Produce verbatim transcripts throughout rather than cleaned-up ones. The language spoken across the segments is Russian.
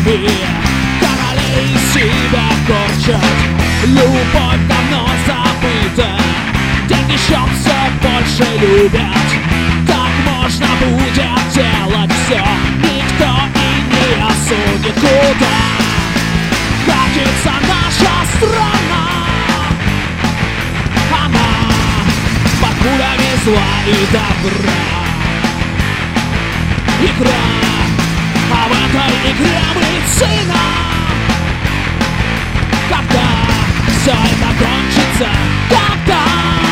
ими королей себя корчат. Любовь давно забыта, деньги счет все больше любят. Так можно будет делать все, никто и не осудит. Куда катится наша страна? Она под пулями зла и добра. Игра, а в этой игре мы цена. Когда все это кончится, когда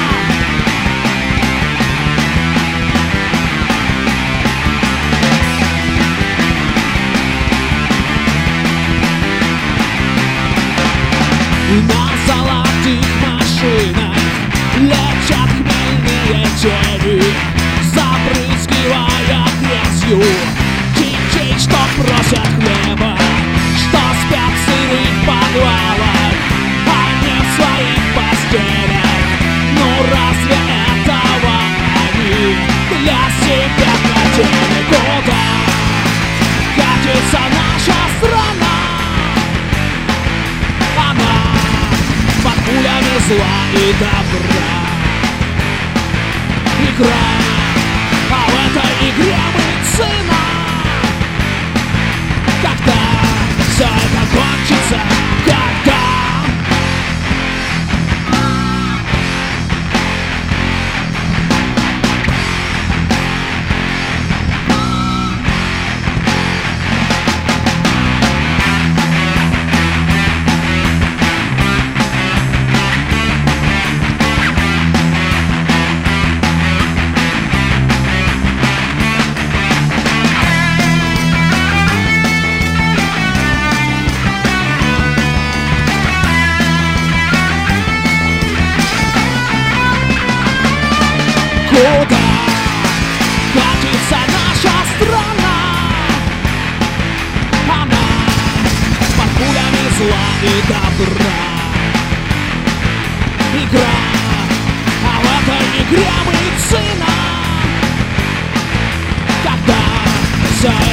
на золотых машинах летят хмельные тени, забрызгивая грязью детей, что просят хлеба, что спят в сырых подвалах, а не в своих постелях. Ну разве этого они для себя хотели? Куда катится наша страна? Она под пулями зла и добра. Игра, а в этой игре мы цена. Когда все это кончится, когда куда катится наша страна? Она под пулями зла и добра. Игра, а в этой игре мы цена. Когда все